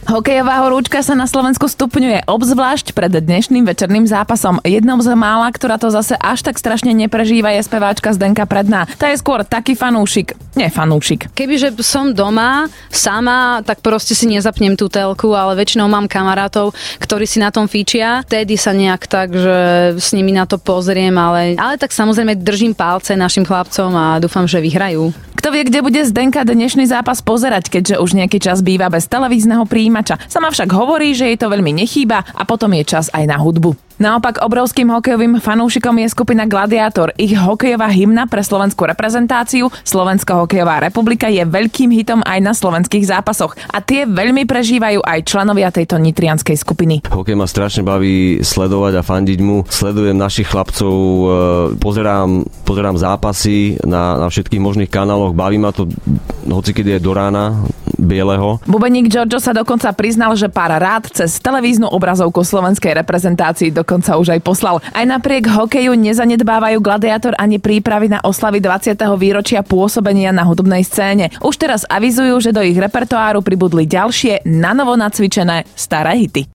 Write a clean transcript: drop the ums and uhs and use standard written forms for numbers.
Hokejová horúčka sa na Slovensku stupňuje, obzvlášť pred dnešným večerným zápasom. Jednou z mála, ktorá to zase až tak strašne neprežíva, je speváčka Zdenka Predná. Tá je skôr taký fanúšik. Kebyže som doma sama, tak proste si nezapnem tú telku, ale väčšinou mám kamarátov, ktorí si na tom fíčia. Tedy sa nejak tak, že s nimi na to pozriem, ale tak samozrejme držím palce našim chlapcom a dúfam, že vyhrajú. Kto vie, kde bude Zdenka dnešný zápas pozerať, keďže už nejaký čas býva bez televízneho prijímača. Sama však hovorí, že jej to veľmi nechýba a potom je čas aj na hudbu. Naopak obrovským hokejovým fanúšikom je skupina Gladiátor. Ich hokejová hymna pre slovenskú reprezentáciu Slovenská hokejová republika je veľkým hitom aj na slovenských zápasoch. A tie veľmi prežívajú aj členovia tejto nitrianskej skupiny. Hokej ma strašne baví sledovať a fandiť mu. Sledujem našich chlapcov, pozerám zápasy na všetkých možných kanáloch. Baví ma to hocikedy je do rána bieleho. Bubeník Giorgio sa dokonca priznal, že pár rád cez televíznu obrazovku slovenskej reprezentácii dokonca už aj poslal. Aj napriek hokeju nezanedbávajú Gladiátor ani prípravy na oslavy 20. výročia pôsobenia na hudobnej scéne. Už teraz avizujú, že do ich repertoáru pribudli ďalšie nanovo nacvičené staré hity.